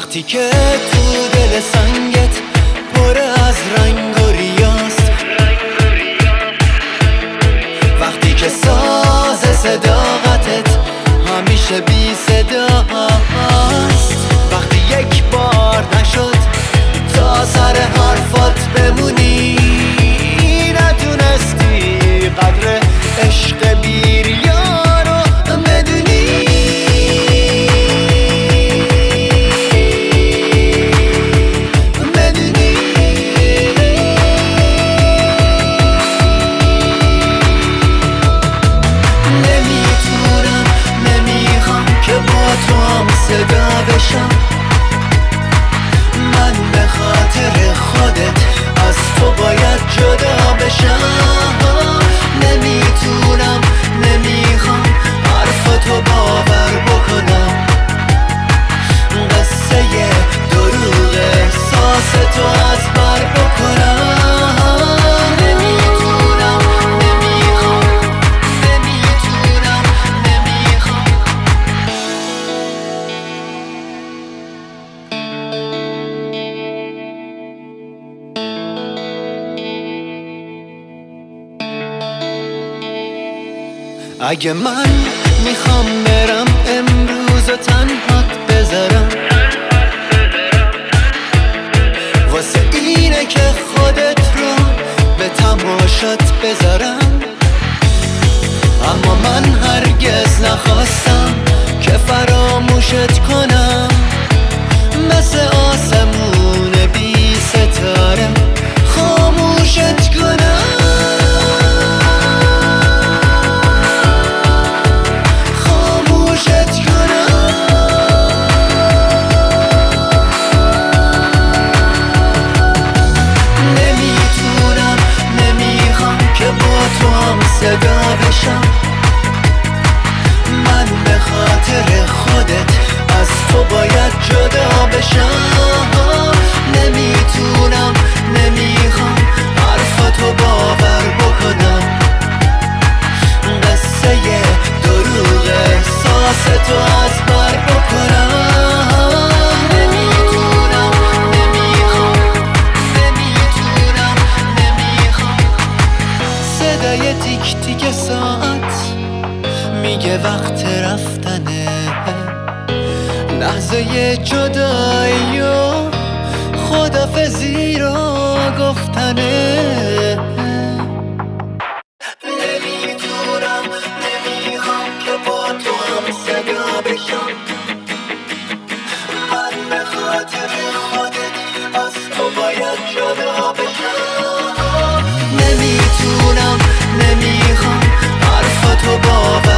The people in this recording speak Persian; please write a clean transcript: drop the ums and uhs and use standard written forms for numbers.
وقتی که تو دل سنگت پر از رنگ و ریاست، وقتی که ساز صداقتت همیشه بی صداست، وقتی یک بار نشد تا سر حرفات بمونی، نتونستی قدر عشق بی‌ریا رو بدونی. نمیتونم، نمیخوام که با تو هم صدا بشم، من به خاطر خودت از تو باید جدا بشم. نمیتونم، نمیخوام حرفتو باور بکنم، قصه دروغ احساستو از بر بکنم. نمیتونم، نمیخوام، نمیتونم، نمیخوام. اگه من میخوام برم امروز و تنهات بذارم، واسه اینه که خودت رو به تماشات بذارم، اما من هرگز نخواستم که فراموشت کنم، مثل آسمون بی ستاره خاموشت کنم. صدا بشم، من به خاطر خودت از تو باید جدا بشم. نمیتونم، نمیخوام حرفتو باور بکنم، قصه دروغ احساستو از بر بکنم. نمیتونم، نمیخوام، نمیتونم، نمیخوام. صدای تیک تیک ساعت میگه وقت رفتنه، لحظه جدایی و خداحافظی رو گفتنه. نمیتونم، نمیخوام که با تو هم صدا بشم، من به خاطر خودت از تو باید جدا بشم. نمیتونم، نمیخوام حرفتو باور